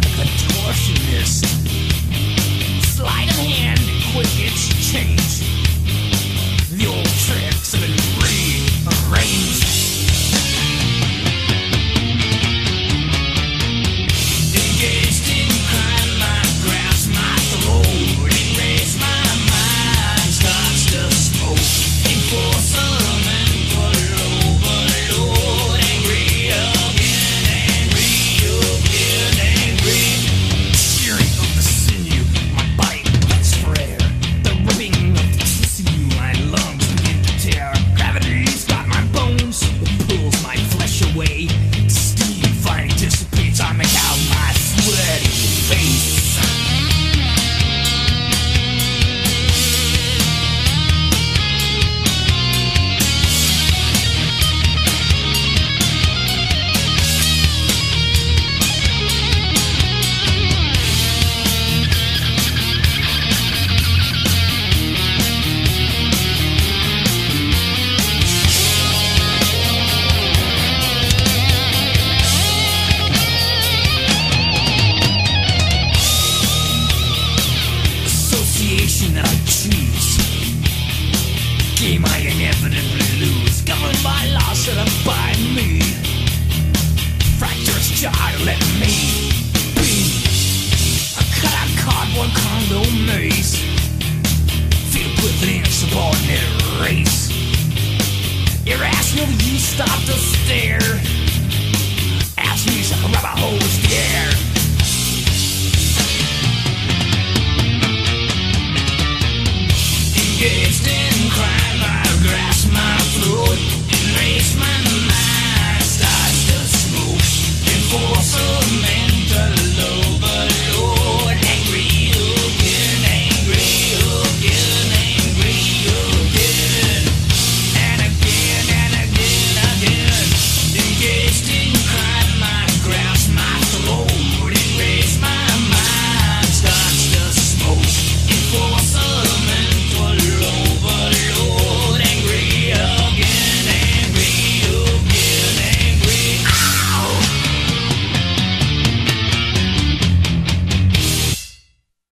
contortionist. Sleight of hand, quick exchange. The old tricks have been rearranged. Engaged in crime, my grasp, my throat. Erase my mind, starts to smoke. Enforcement, overload. Angry again, angry. Shearing of the sinew, my body lets frayed. The ripping of the tissue, my lungs begin to tear. Gravity's got my bones, it pulls my flesh away. Steam finally dissipates, I make out my sweaty face. Association I choose. Game I inevitably lose. Governed by law set up by me. Fracturous jar let me be. A cut out cardboard condo maze. Filled with an insubordinate race. Irrational, you stop to stare. Ask me, like a rubber hose.